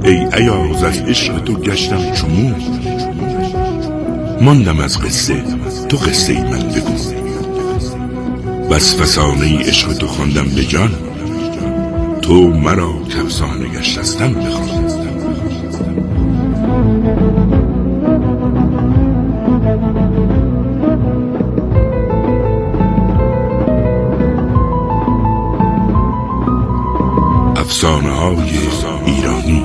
ای ایاز از عشق تو گشتم چمون، ماندم از قصه تو قصه ای من بگو. بس فسانه عشق تو خواندم به جان، تو مرا کفسانه گشتستم بخوان. افسانه های ایرانی.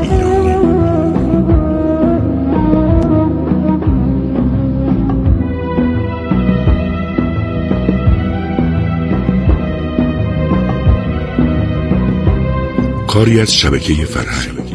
کاری از شبکه فرهنگ.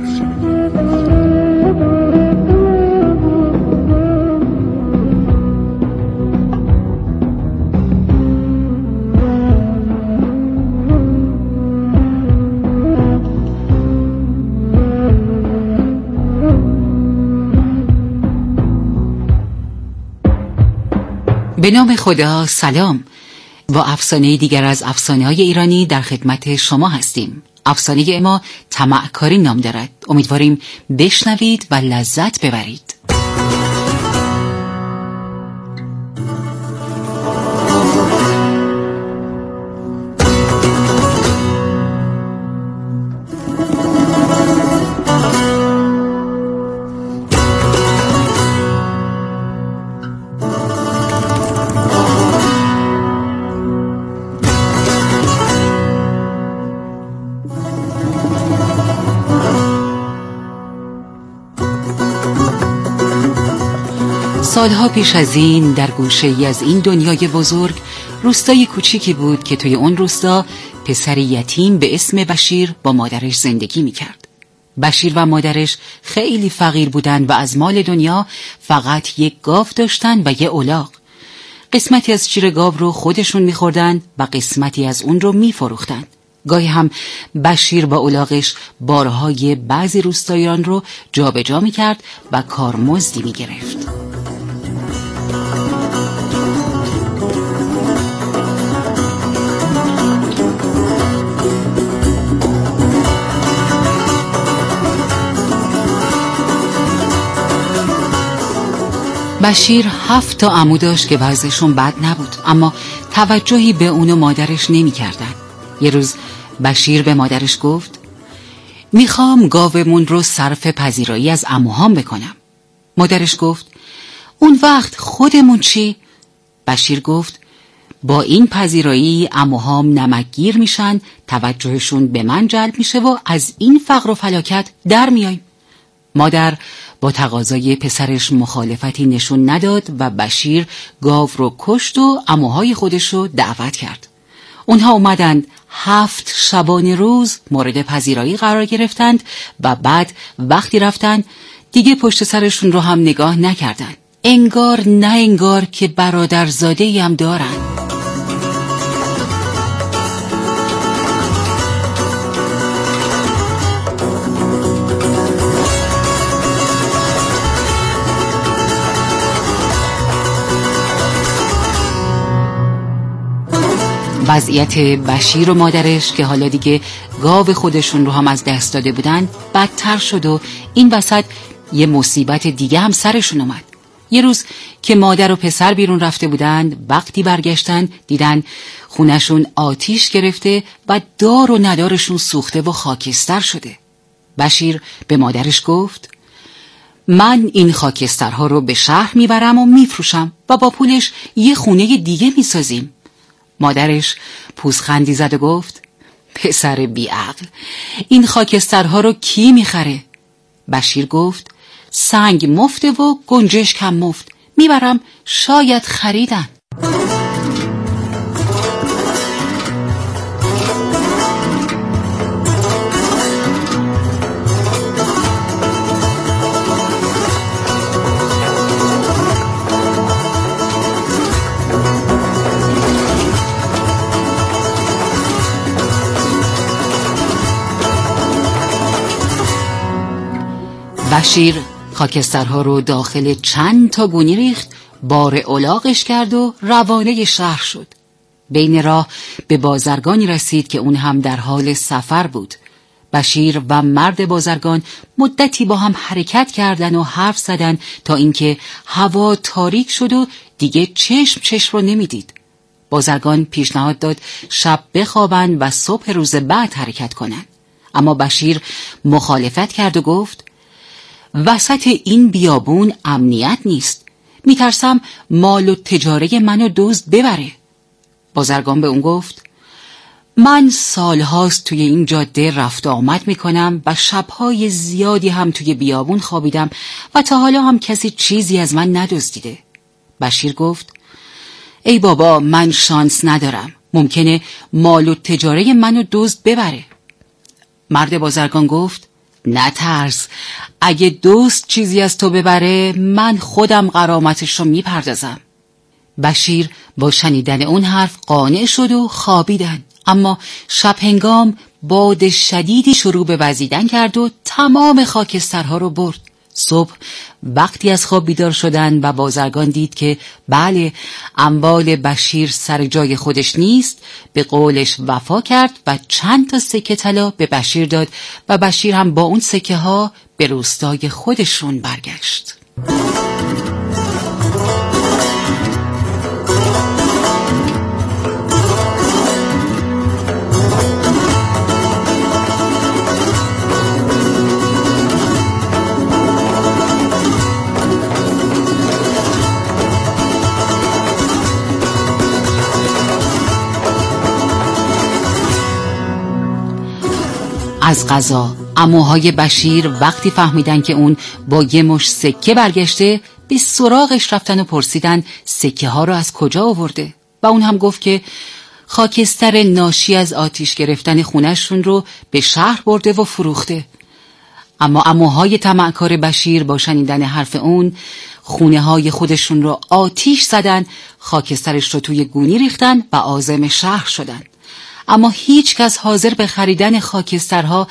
به نام خدا. سلام. با افسانه دیگر از افسانه‌های ایرانی در خدمت شما هستیم. افسانه ما طمعکاری نام دارد. امیدواریم بشنوید و لذت ببرید. سالها پیش از این در گوشه‌ای از این دنیای بزرگ روستای کوچیکی بود که توی اون روستا پسری یتیم به اسم بشیر با مادرش زندگی میکرد. بشیر و مادرش خیلی فقیر بودن و از مال دنیا فقط یک گاو داشتن و یه الاغ. قسمتی از شیر گاو رو خودشون میخوردن و قسمتی از اون رو میفروختن. گاهی هم بشیر با الاغش بارهای بعضی روستاییان رو جابجا میکرد و کارمزدی میگرفت. بشیر 7 تا عمو داشت که وضعشون بد نبود، اما توجهی به اون و مادرش نمی کردن. یه روز بشیر به مادرش گفت میخوام گاومون رو صرف پذیرایی از عموهام بکنم. مادرش گفت اون وقت خودمون چی؟ بشیر گفت با این پذیرایی عموهام نمکگیر میشن، توجهشون به من جلب میشه و از این فقر و فلاکت در میایم. مادر با تقاضای پسرش مخالفتی نشون نداد و بشیر گاو رو کشت و عموهای خودش رو دعوت کرد. اونها اومدند 7 شبانه روز مورد پذیرایی قرار گرفتند و بعد وقتی رفتن دیگه پشت سرشون رو هم نگاه نکردند. انگار نه انگار که برادرزاده‌ای هم دارن. وضعیت بشیر و مادرش که حالا دیگه گاو خودشون رو هم از دست داده بودن بدتر شد و این وسط یه مصیبت دیگه هم سرشون اومد. یه روز که مادر و پسر بیرون رفته بودن، وقتی برگشتن دیدن خونشون آتیش گرفته و دار و ندارشون سوخته و خاکستر شده. بشیر به مادرش گفت من این خاکسترها رو به شهر میبرم و میفروشم و با پولش یه خونه دیگه میسازیم. مادرش پوزخندی زد و گفت پسر بیعقل، این خاکسترها رو کی میخره؟ بشیر گفت سنگ مفته و گنجشک هم مفت، میبرم شاید خریدن. بشیر خاکسترها رو داخل چند تا گونی ریخت، بار الاغش کرد و روانه شهر شد. بین راه به بازرگانی رسید که اون هم در حال سفر بود. بشیر و مرد بازرگان مدتی با هم حرکت کردند و حرف زدند تا اینکه هوا تاریک شد و دیگه چشم رو نمیدید. بازرگان پیشنهاد داد شب بخوابند و صبح روز بعد حرکت کنند. اما بشیر مخالفت کرد و گفت وسط این بیابون امنیت نیست. میترسم مال و تجاره منو دزد ببره. بازرگان به اون گفت من سالهاست توی این جاده رفت و آمد میکنم و شبهای زیادی هم توی بیابون خوابیدم و تا حالا هم کسی چیزی از من ندزدیده. بشیر گفت ای بابا، من شانس ندارم. ممکنه مال و تجاره منو دزد ببره. مرد بازرگان گفت نترس، اگه دزد چیزی از تو ببره من خودم غرامتش رو میپردازم. بشیر با شنیدن اون حرف قانع شد و خوابیدن. اما شب هنگام باد شدیدی شروع به وزیدن کرد و تمام خاکسترها رو برد. صبح وقتی از خواب بیدار شدن و بازرگان دید که بله، اموال بشیر سر جای خودش نیست، به قولش وفا کرد و چند تا سکه طلا به بشیر داد و بشیر هم با اون سکه ها به روستای خودشون برگشت. از قضا عموهای بشیر وقتی فهمیدن که اون با یه مش سکه برگشته، به سراغش رفتن و پرسیدن سکه ها رو از کجا آورده و اون هم گفت که خاکستر ناشی از آتیش گرفتن خونه‌شون رو به شهر برده و فروخته. اما عموهای طمعکار بشیر با شنیدن حرف اون خونه های خودشون رو آتیش زدن، خاکسترش رو توی گونی ریختن و عازم شهر شدن. اما هیچ کس حاضر به خریدن خاکسترها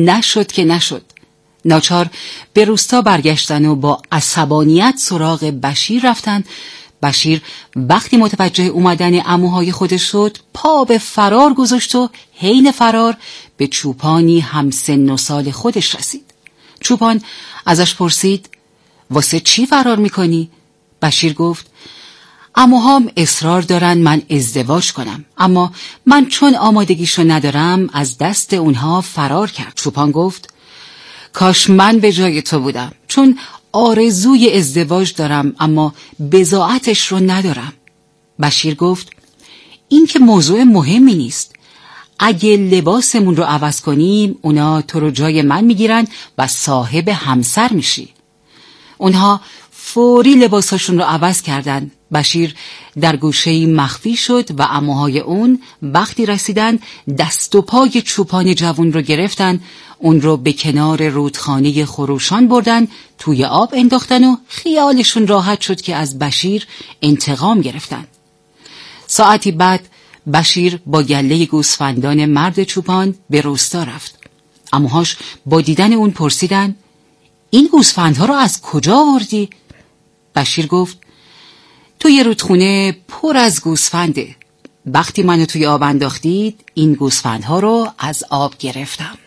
نشد. ناچار به روستا برگشتن و با عصبانیت سراغ بشیر رفتن. بشیر وقتی متوجه اومدن عموهای خودش شد، پا به فرار گذاشت و حین فرار به چوپانی همسن و سال خودش رسید. چوپان ازش پرسید واسه چی فرار میکنی؟ بشیر گفت عموهام اصرار دارن من ازدواج کنم، اما من چون آمادگیشو ندارم از دست اونها فرار کرد. چوپان گفت کاش من به جای تو بودم، چون آرزوی ازدواج دارم اما بضاعتش رو ندارم. بشیر گفت این که موضوع مهمی نیست. اگه لباسمون رو عوض کنیم اونا تو رو جای من میگیرن و صاحب همسر میشی. اونها فوری لباساشون رو عوض کردن. بشیر در گوشه‌ای مخفی شد و عموهای اون وقتی رسیدن دست و پای چوپان جوان رو گرفتن، اون رو به کنار رودخانه خروشان بردن، توی آب انداختن و خیالشون راحت شد که از بشیر انتقام گرفتن. ساعتی بعد بشیر با گله گوسفندان مرد چوپان به روستا رفت. عموهاش با دیدن اون پرسیدن این گوسفندها رو از کجا آوردی؟ بشیر گفت توی رودخونه پر از گوسفنده. وقتی منو توی آب انداختید این گوسفندها رو از آب گرفتم.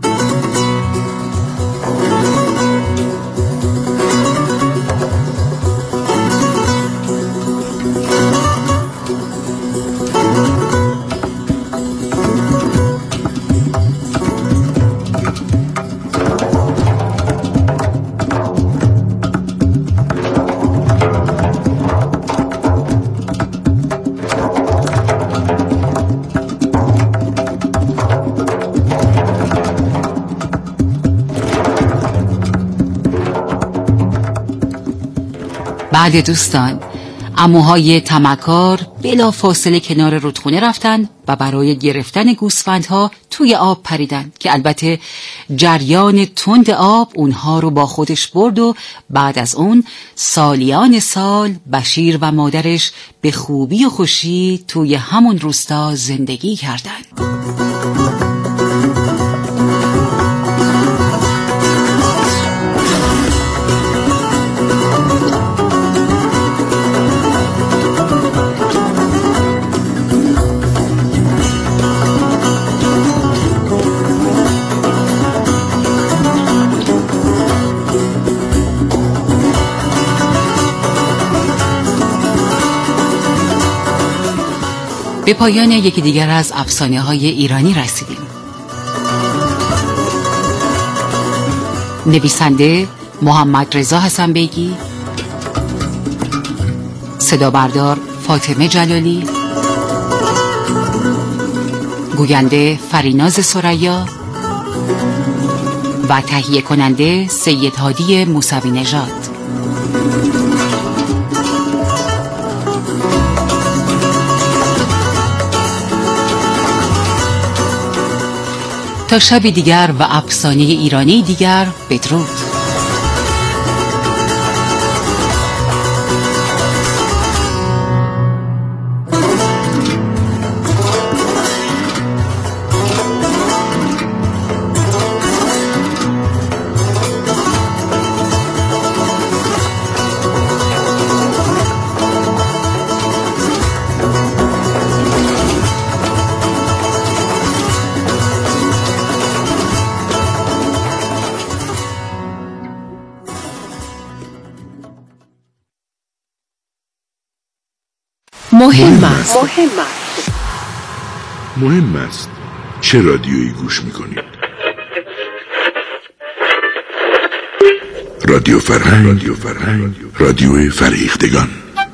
بعد دوستان، عموهای طمعکار بلا فاصله کنار رودخونه رفتن و برای گرفتن گوسفندها توی آب پریدن که البته جریان تند آب اونها رو با خودش برد و بعد از اون سالیان سال بشیر و مادرش به خوبی و خوشی توی همون روستا زندگی کردند. به پایان یکی دیگر از افسانه‌های ایرانی رسیدیم. نویسنده محمد رضا حسن‌بیگی، صدا بردار فاطمه جلالی، گوینده فریناز ثریا و تهیه کننده سید هادی موسوی نژاد. تا شبی دیگر و افسانه ایرانی دیگر، بدرود. مهم است چه رادیویی گوش میکنید. رادیو فرهنگ، رادیو فرهیختگان.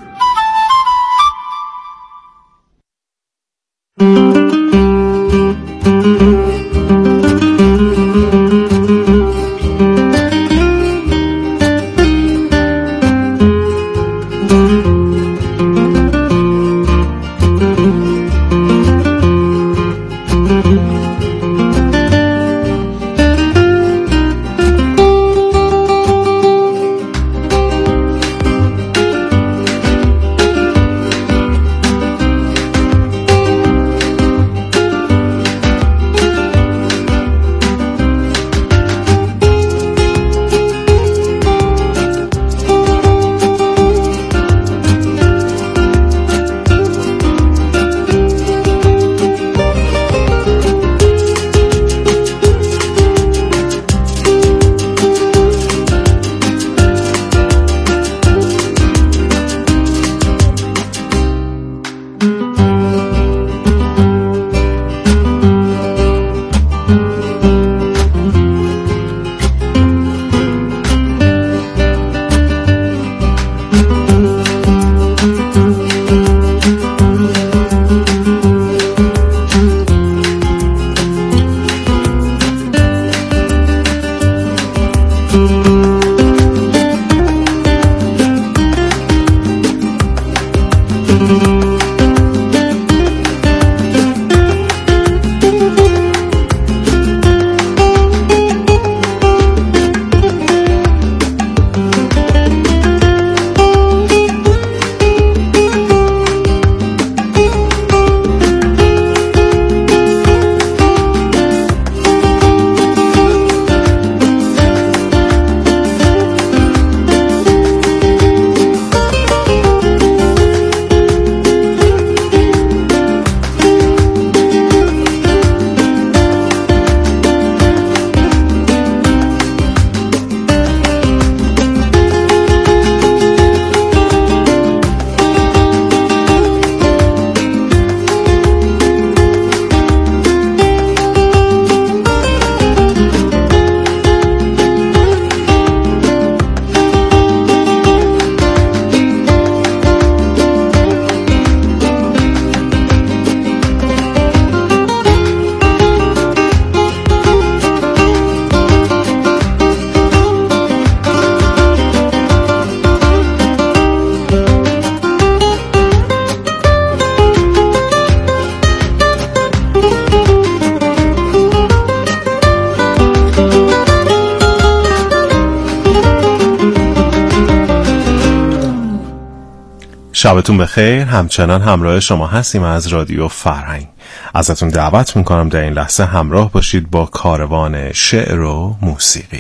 شبتون بخیر. همچنان همراه شما هستیم از رادیو فرهنگ. ازتون دعوت میکنم در این لحظه همراه باشید با کاروان شعر و موسیقی.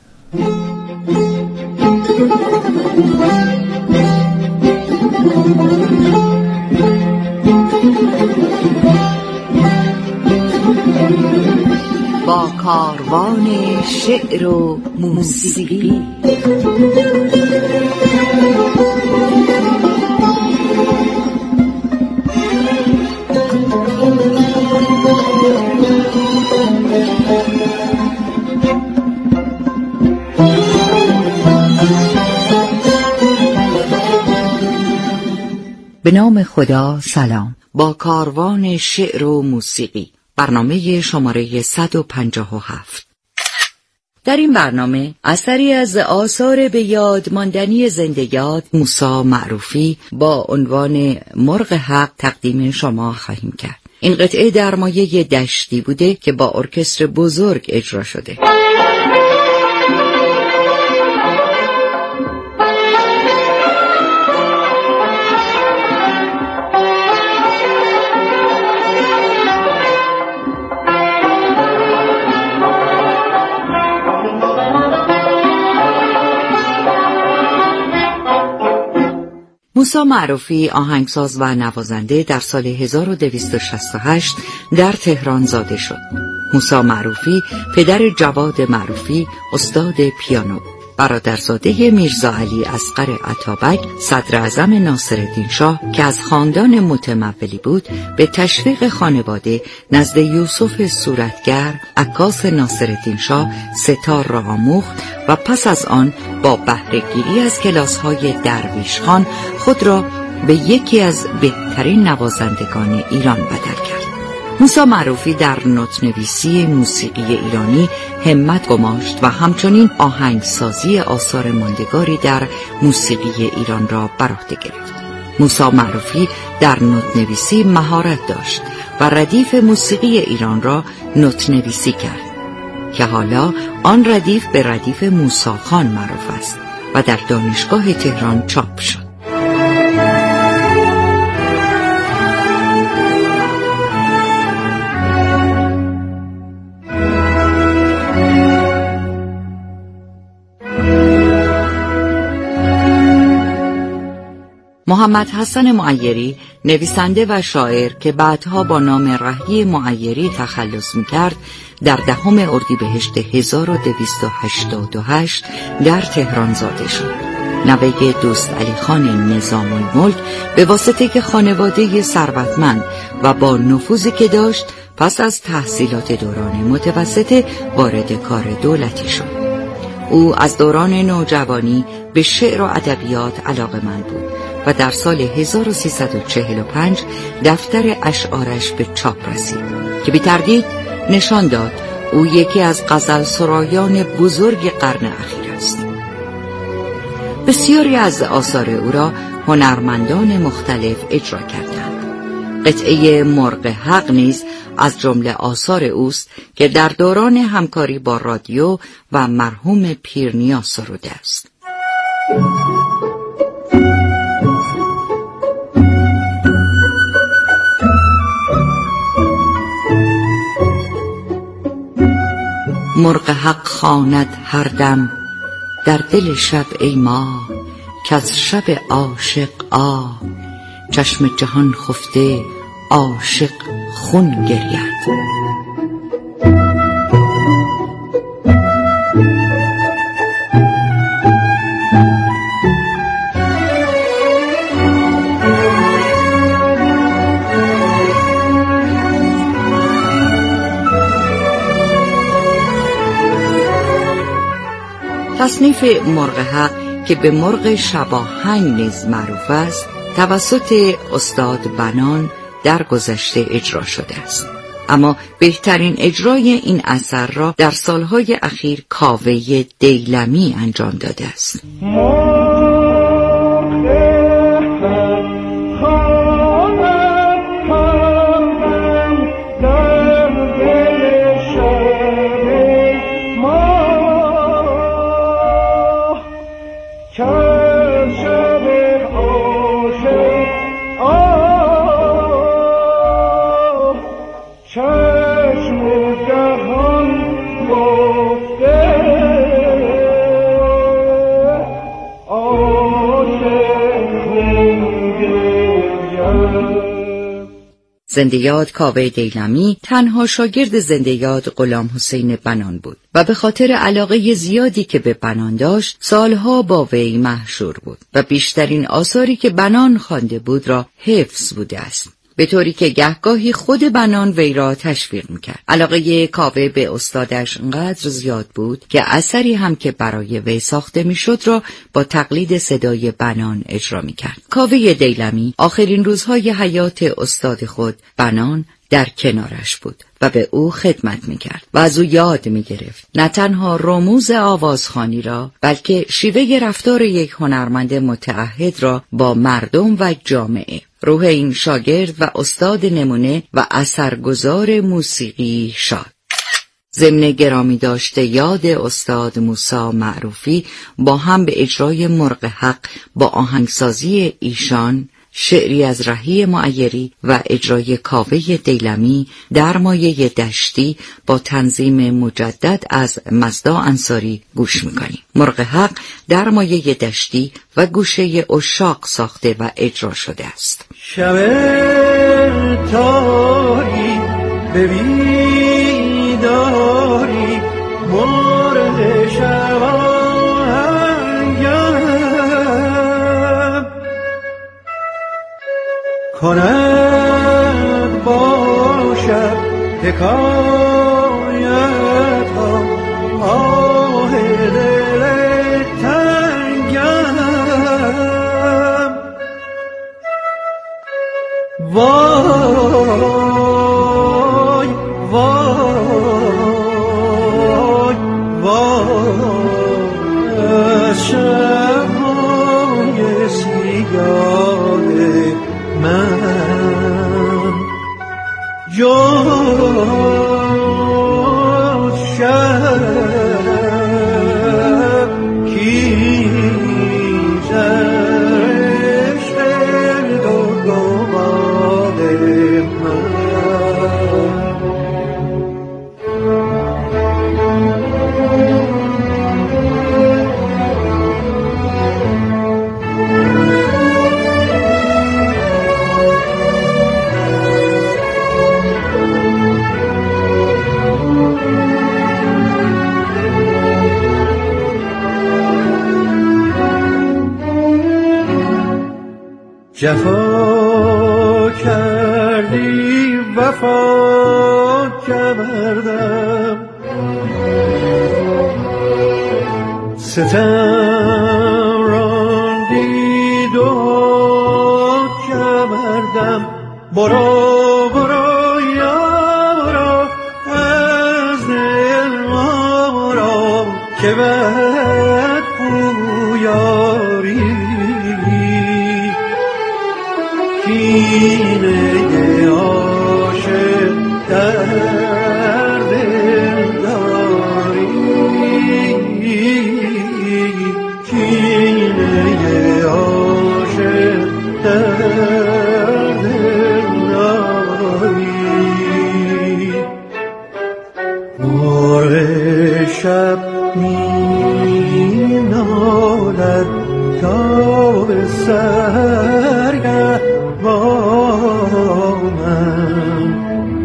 با کاروان شعر و موسیقی. به نام خدا سلام. با کاروان شعر و موسیقی، برنامه شماره 157. در این برنامه اثری از آثار به یاد ماندنی زنده یاد موسی معروفی با عنوان مرغ حق تقدیم شما خواهیم کرد. این قطعه در مایه دشتی بوده که با ارکستر بزرگ اجرا شده. موسی معروفی آهنگساز و نوازنده در سال 1268 در تهران زاده شد. موسی معروفی پدر جواد معروفی استاد پیانو، برادرزاده میرزا علی اصغر عطابک صدر اعظم ناصرالدین شاه که از خاندان متمولی بود، به تشویق خانواده نزد یوسف صورتگر عکاس ناصرالدین شاه ستار را آموخت و پس از آن با بهره‌گیری از کلاس‌های درویش خان خود را به یکی از بهترین نوازندگان ایران بدل کرد. موسی معروفی در نوت‌نویسی موسیقی ایرانی همت گماشت و همچنین آهنگسازی آثار ماندگاری در موسیقی ایران را بر عهده گرفت. موسی معروفی در نوت‌نویسی مهارت داشت و ردیف موسیقی ایران را نوت‌نویسی کرد که حالا آن ردیف به ردیف موسی خان معروف است و در دانشگاه تهران چاپ شد. محمد حسن معیری، نویسنده و شاعر که بعدها با نام رهی معیری تخلص می‌کرد، در 10 اردیبهشت 1288 در تهران زاده شد. نوه دوست علی خان نظام الملک به واسطه خانواده ثروتمند و با نفوذی که داشت، پس از تحصیلات دوران متوسطه وارد کار دولتی شد. او از دوران نوجوانی به شعر و ادبیات علاقه‌مند بود و در سال 1345 دفتر اشعارش به چاپ رسید که بی تردید نشان داد او یکی از غزل سرایان بزرگ قرن اخیر است. بسیاری از آثار او را هنرمندان مختلف اجرا کردند. قطعه مرغ حق نیز از جمله آثار اوست که در دوران همکاری با رادیو و مرحوم پیرنیاز سروده است. مرغ حق خواند هر دم در دل شب ای ماه، که از شب عاشق چشم جهان خفته عاشق خون گرید. تصنیف مرغ حق که به مرغ شباهنگ نیز معروف است، توسط استاد بنان در گذشته اجرا شده است، اما بهترین اجرای این اثر را در سالهای اخیر کاوه دیلمی انجام داده است. زنده یاد کاوه دیلمی تنها شاگرد زنده یاد غلام حسین بنان بود و به خاطر علاقه زیادی که به بنان داشت سالها با وی مشهور بود و بیشترین آثاری که بنان خوانده بود را حفظ بوده است. به طوری که گهگاهی خود بنان وی را تشویق میکرد. علاقه کاوه به استادش انقدر زیاد بود که اثری هم که برای وی ساخته میشد را با تقلید صدای بنان اجرا میکرد. کاوه دیلمی آخرین روزهای حیات استاد خود بنان در کنارش بود و به او خدمت میکرد و از او یاد میگرفت نه تنها رموز آوازخوانی را بلکه شیوه رفتار یک هنرمند متعهد را با مردم و جامعه. روح این شاگرد و استاد نمونه و اثرگذار موسیقی شاد. ضمن گرامی داشته یاد استاد موسی معروفی با هم به اجرای مرغ حق با آهنگسازی ایشان، شعری از رهی معیری و اجرای کاوه دیلمی در مایه دشتی با تنظیم مجدد از مزدا انصاری گوش میکنیم. مرغ حق در مایه دشتی و گوشه عشاق ساخته و اجرا شده است. شب تاری به بیداری مرغ شبانگم کند باشد حکایت ها آه دل تنگم وای وای وای از شب‌های سیاه من جز شب کیزش دل و گواد من جفا کردی وفا کردم ستم راندی دو کردم برو برو یا برو از دل ما را که بد پویاری کینه عاشق در دل داری کینه عاشق در دل داری مرغ شب می نالد تا به سرگه با من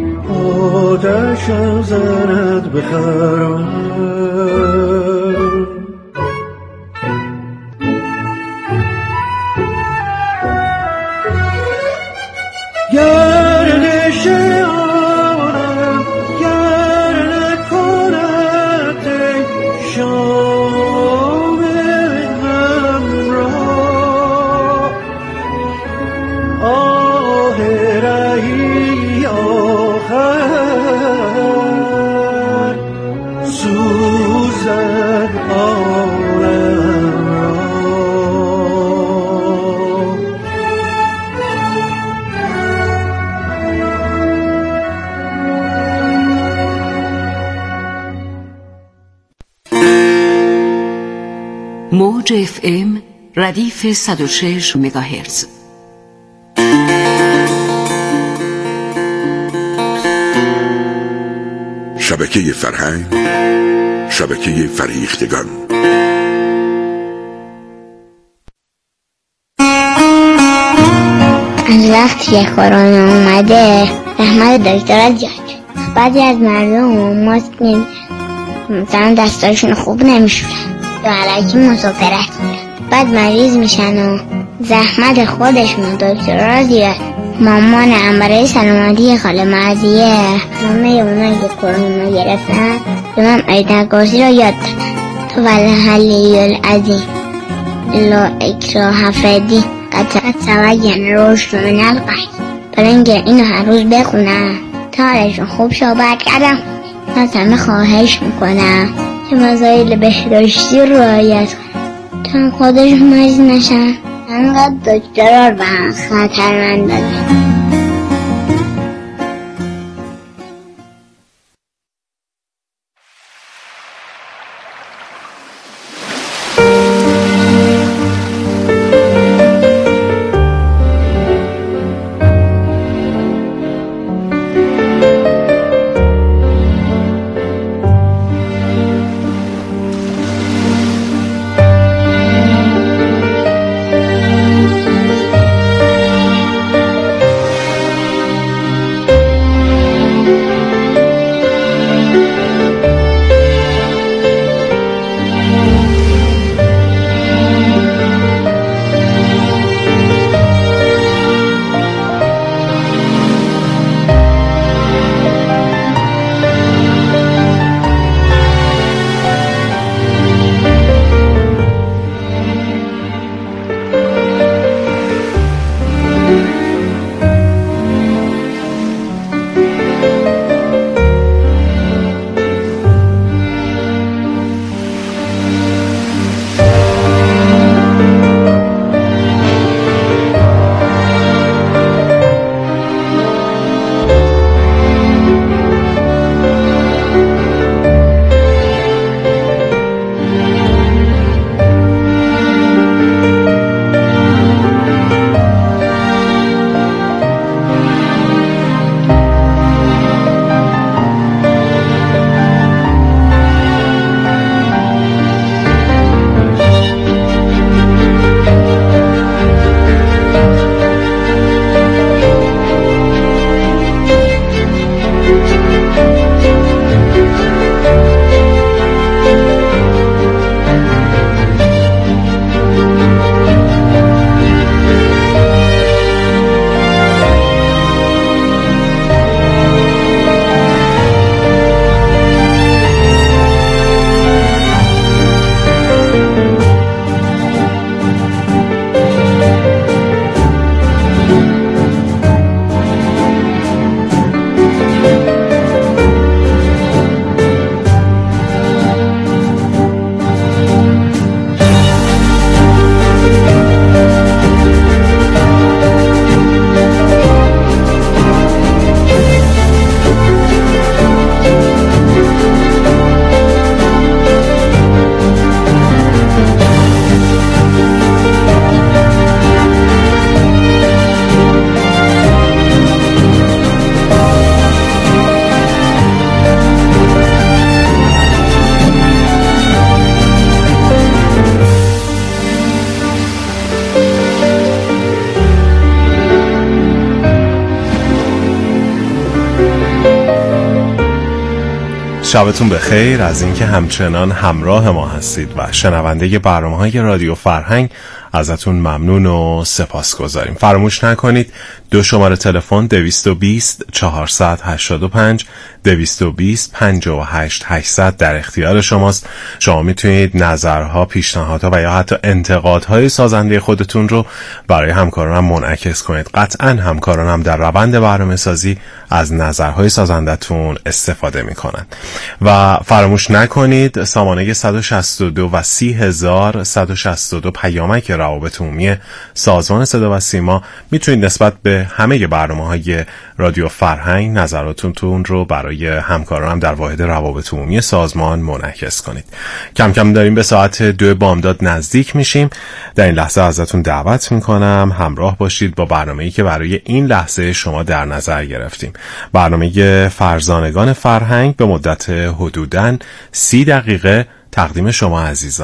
آتشم زند به خرام گردش آنم گر نکند شام همراه آه رهی آخر سوزد عالم را موج FM ردیف 106 مگاهرتز. شبکه فرهنگ، شبکه فریختگان. از وقتی که کرونا اومده زحمت دکترها زیاد شد. بعضی از مردم ماسک نمیزنن، مثلا دستاشون خوب نمیشورن یا علکی مسافرت میرن، بعد مریض میشن و زحمت خودشون و دکترها زیاد. مامانم برای سلامتی خاله مرضیه همه اونایی که کرونا گرفتن به من آیت الکرسی رو یاد دادن. تو والحلی العظیم لا اکراه فی قد تبین الرشد من الغی. برای اینکه اینو هر روز بخونم تا حالشون خوب شو. بعد کردم از همه خواهش میکنم که مسائل بهداشتی رو رعایت کنم تا خودشون مریض نشن. انقدر دکترها رو خطرمند دادن. شبتون بخیر از اینکه همچنان همراه ما هستید و شنونده برنامه‌های رادیو فرهنگ ازتون ممنون و سپاسگزاریم. فراموش نکنید 2 شماره تلفن 220 485 220 58 800 در اختیار شماست. شما میتونید نظرها، پیشنهادها و یا حتی انتقادهای سازنده خودتون رو برای همکارانم منعکس کنید. قطعا همکارانم در روند برنامه‌سازی از نظرهای سازندتون استفاده میکنن. و فراموش نکنید سامانه 162 و 30162 پیامک روابط عمومی سازمان صدا و سیما میتونید نسبت به همه برنامه‌های رادیو فرهنگ نظراتتون رو برای همکارانم در واحد روابط عمومی سازمان منعکس کنید. کم کم داریم به ساعت 2 بامداد نزدیک میشیم. در این لحظه ازتون دعوت میکنم همراه باشید با برنامه‌ای که برای این لحظه شما در نظر گرفتیم. برنامه فرزانگان فرهنگ به مدت حدوداً 30 دقیقه تقدیم شما عزیزان.